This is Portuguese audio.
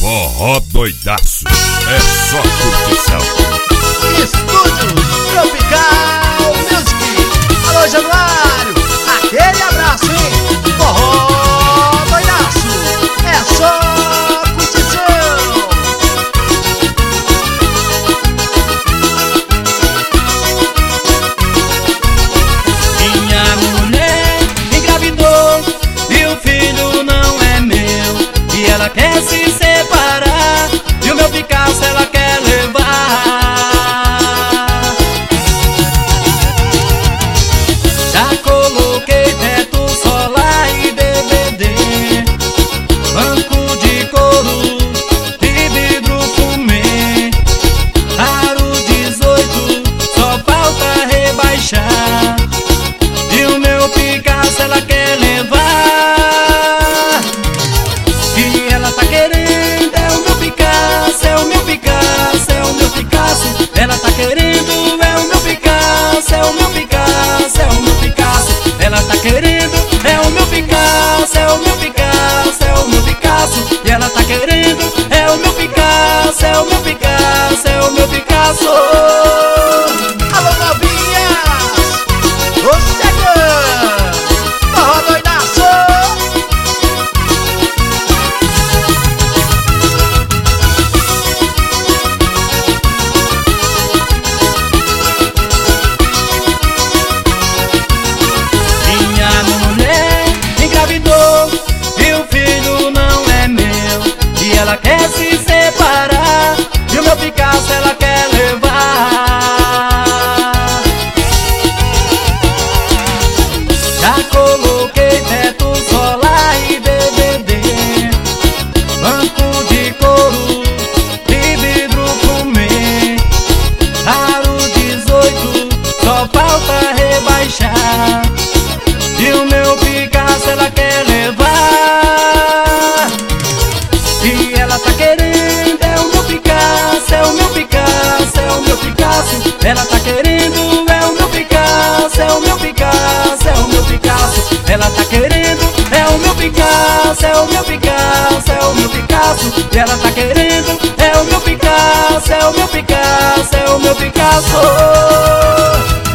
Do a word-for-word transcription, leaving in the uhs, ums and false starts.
Forró doidaço, é só curtição. Estúdio Tropical Music. Alô, Januário, aquele abraço, hein? Forró doidaço, é só curtição. Minha mulher engravidou e o filho não é meu, e ela quer se separar, e o meu Picasso ela quer levar. Já coloquei teto solar e D V D, banco de couro e vidro fumê, aro dezoito, só falta rebaixar, e o meu Picasso ela quer levar. E ela tá querendo, é o meu Picasso, é o meu Picasso, é o meu Picasso. Ela tá querendo, é o meu Picasso, é o meu Picasso, é o meu Picasso. Ela tá querendo, é o meu Picasso, é o meu Picasso, é o meu Picasso. E ela tá querendo, é o meu Picasso, é o meu Picasso, é o meu Picasso. Alô, novinhas, tô chegando. Forró doidaço. Minha mulher engravidou e o filho não é meu, e ela quer se separar, e o meu Picasso ela quer levar. Já coloquei teto solar e D V D, banco de couro e vidro fumê, aro dezoito, só falta rebaixar, e o meu Picasso ela quer levar. E ela tá querendo, é o meu Picasso, é o meu Picasso, é o meu Picasso. Ela tá querendo, é o meu Picasso, é o meu Picasso, é o meu Picasso. Ela tá querendo, é o meu Picasso, é o meu Picasso, é o meu Picasso. E ela tá querendo, é o meu Picasso, é o meu Picasso, é o meu Picasso.